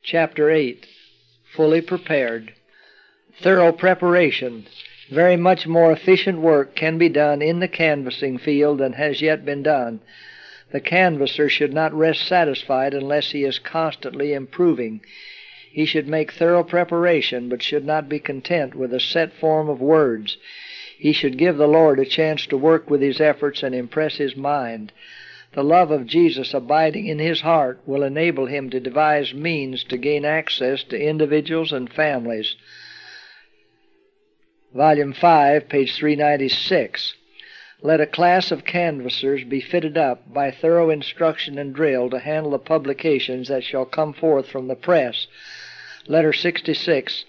Chapter 8. Fully Prepared. Thorough preparation. Very much more efficient work can be done in the canvassing field than has yet been done. The canvasser should not rest satisfied unless he is constantly improving. He should make thorough preparation, but should not be content with a set form of words. He should give the Lord a chance to work with his efforts and impress his mind. The love of Jesus abiding in his heart will enable him to devise means to gain access to individuals and families. Volume 5, page 396. Let a class of canvassers be fitted up by thorough instruction and drill to handle the publications that shall come forth from the press. Letter 66,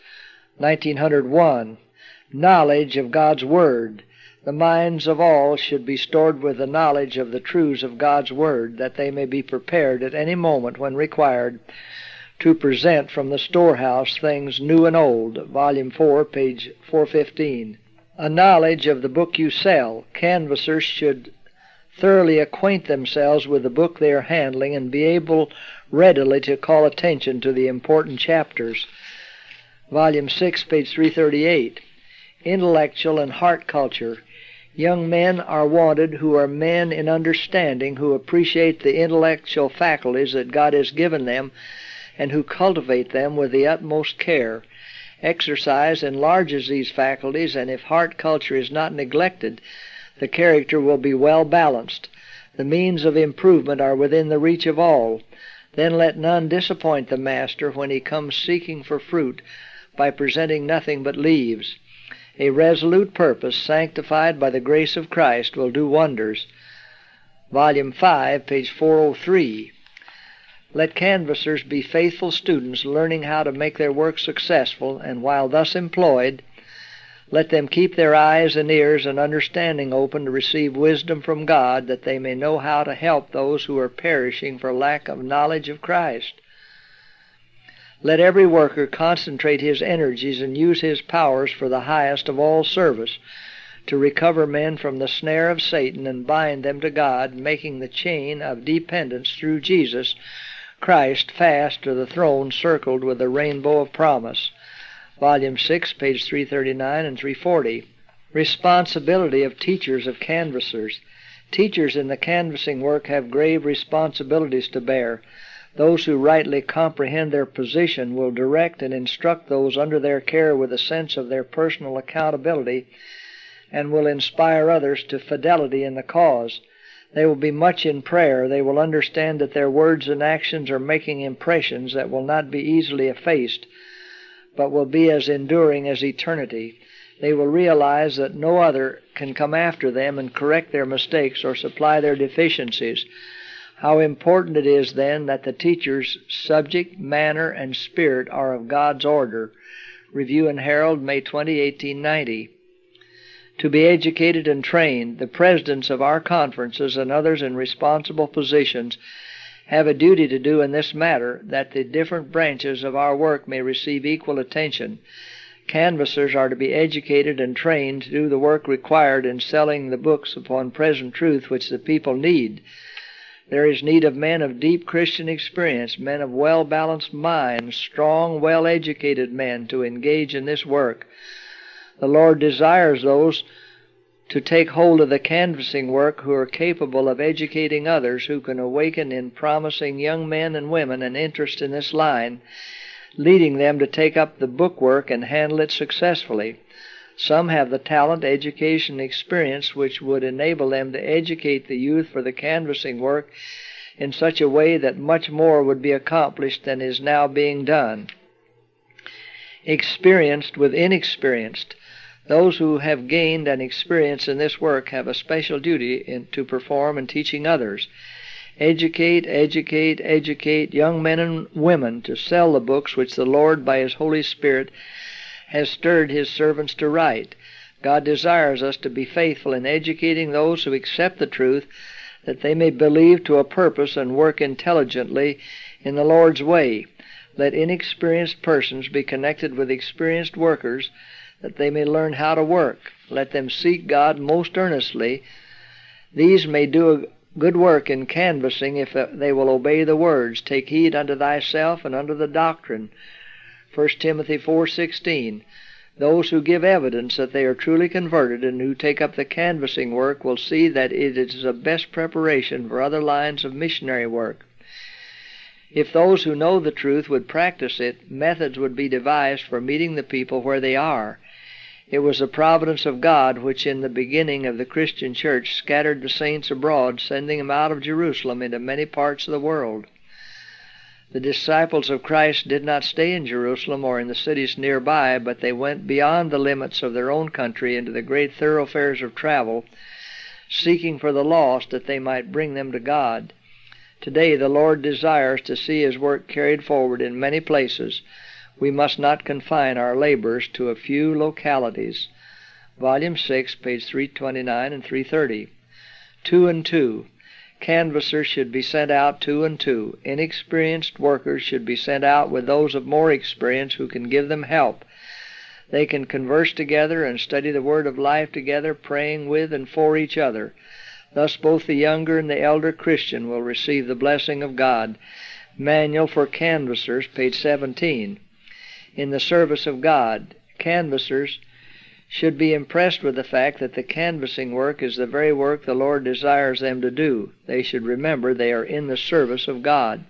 1901. Knowledge of God's Word. The minds of all should be stored with the knowledge of the truths of God's Word, that they may be prepared at any moment when required to present from the storehouse things new and old. Volume 4, page 415. A knowledge of the book you sell. Canvassers should thoroughly acquaint themselves with the book they are handling and be able readily to call attention to the important chapters. Volume 6, page 338. Intellectual and heart culture. Young men are wanted who are men in understanding, who appreciate the intellectual faculties that God has given them, and who cultivate them with the utmost care. Exercise enlarges these faculties, and if heart culture is not neglected, the character will be well balanced. The means of improvement are within the reach of all. Then let none disappoint the master when he comes seeking for fruit by presenting nothing but leaves. A resolute purpose, sanctified by the grace of Christ, will do wonders. Volume 5, page 403. Let canvassers be faithful students, learning how to make their work successful, and while thus employed, let them keep their eyes and ears and understanding open to receive wisdom from God, that they may know how to help those who are perishing for lack of knowledge of Christ. Let every worker concentrate his energies and use his powers for the highest of all service, to recover men from the snare of Satan and bind them to God, making the chain of dependence through Jesus Christ fast to the throne circled with a rainbow of promise. Volume 6, page 339 and 340. Responsibility of teachers of canvassers. Teachers in the canvassing work have grave responsibilities to bear. Those who rightly comprehend their position will direct and instruct those under their care with a sense of their personal accountability, and will inspire others to fidelity in the cause. They will be much in prayer. They will understand that their words and actions are making impressions that will not be easily effaced, but will be as enduring as eternity. They will realize that no other can come after them and correct their mistakes or supply their deficiencies. How important it is, then, that the teacher's subject, manner, and spirit are of God's order. Review and Herald, May 20, 1890. To be educated and trained, the presidents of our conferences and others in responsible positions have a duty to do in this matter, that the different branches of our work may receive equal attention. Canvassers are to be educated and trained to do the work required in selling the books upon present truth which the people need. There is need of men of deep Christian experience, men of well-balanced minds, strong, well-educated men to engage in this work. The Lord desires those to take hold of the canvassing work who are capable of educating others, who can awaken in promising young men and women an interest in this line, leading them to take up the book work and handle it successfully. Some have the talent, education, and experience which would enable them to educate the youth for the canvassing work in such a way that much more would be accomplished than is now being done. Experienced with inexperienced. Those who have gained an experience in this work have a special duty to perform in teaching others. Educate, educate, educate young men and women to sell the books which the Lord, by His Holy Spirit, has stirred His servants to write. God desires us to be faithful in educating those who accept the truth, that they may believe to a purpose and work intelligently in the Lord's way. Let inexperienced persons be connected with experienced workers, that they may learn how to work. Let them seek God most earnestly. These may do good work in canvassing if they will obey the words, take heed unto thyself and unto the doctrine. 1 Timothy 4:16. Those who give evidence that they are truly converted and who take up the canvassing work will see that it is the best preparation for other lines of missionary work. If those who know the truth would practice it, methods would be devised for meeting the people where they are. It was the providence of God which in the beginning of the Christian church scattered the saints abroad, sending them out of Jerusalem into many parts of the world. The disciples of Christ did not stay in Jerusalem or in the cities nearby, but they went beyond the limits of their own country into the great thoroughfares of travel, seeking for the lost that they might bring them to God. Today the Lord desires to see His work carried forward in many places. We must not confine our labors to a few localities. Volume 6, page 329 and 330. 2 and 2. Canvassers should be sent out 2 and 2. Inexperienced workers should be sent out with those of more experience who can give them help. They can converse together and study the word of life together, praying with and for each other. Thus both the younger and the elder Christian will receive the blessing of God. Manual for Canvassers, page 17. In the service of God, canvassers should be impressed with the fact that the canvassing work is the very work the Lord desires them to do. They should remember they are in the service of God.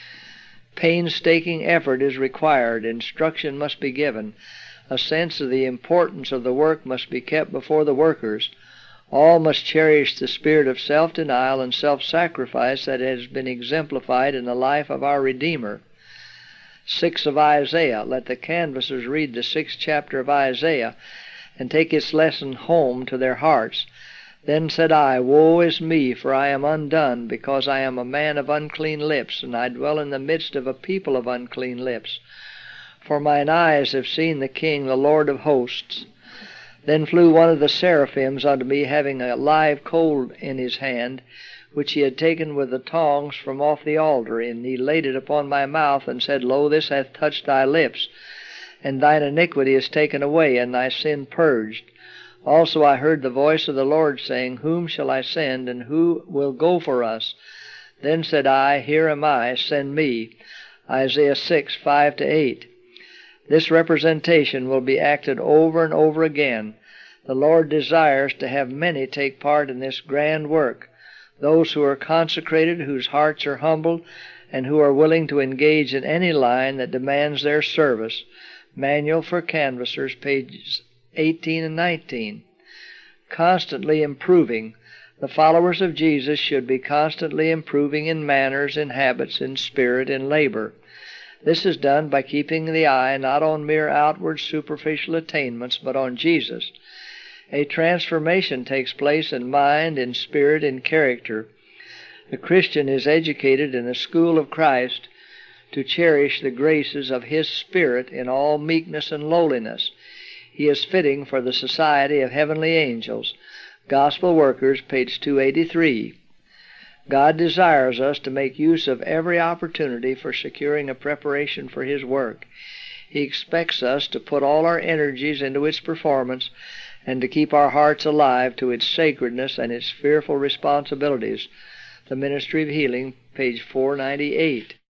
Painstaking effort is required. Instruction must be given. A sense of the importance of the work must be kept before the workers. All must cherish the spirit of self-denial and self-sacrifice that has been exemplified in the life of our Redeemer. 6 of Isaiah. Let the canvassers read the 6th chapter of Isaiah and take its lesson home to their hearts. Then said I, Woe is me, for I am undone, because I am a man of unclean lips, and I dwell in the midst of a people of unclean lips. For mine eyes have seen the King, the Lord of hosts. Then flew one of the seraphims unto me, having a live coal in his hand, which he had taken with the tongs from off the altar, and he laid it upon my mouth, and said, Lo, this hath touched thy lips, and thine iniquity is taken away, and thy sin purged. Also I heard the voice of the Lord saying, Whom shall I send, and who will go for us? Then said I, Here am I, send me. Isaiah 6, 5-8. This representation will be acted over and over again. The Lord desires to have many take part in this grand work. Those who are consecrated, whose hearts are humble, and who are willing to engage in any line that demands their service. Manual for Canvassers, pages 18 and 19. Constantly improving. The followers of Jesus should be constantly improving in manners, in habits, in spirit, in labor. This is done by keeping the eye not on mere outward superficial attainments, but on Jesus. A transformation takes place in mind, in spirit, in character. The Christian is educated in the school of Christ to cherish the graces of His Spirit in all meekness and lowliness. He is fitting for the society of heavenly angels. Gospel Workers, page 283. God desires us to make use of every opportunity for securing a preparation for His work. He expects us to put all our energies into its performance and to keep our hearts alive to its sacredness and its fearful responsibilities. The Ministry of Healing, page 498.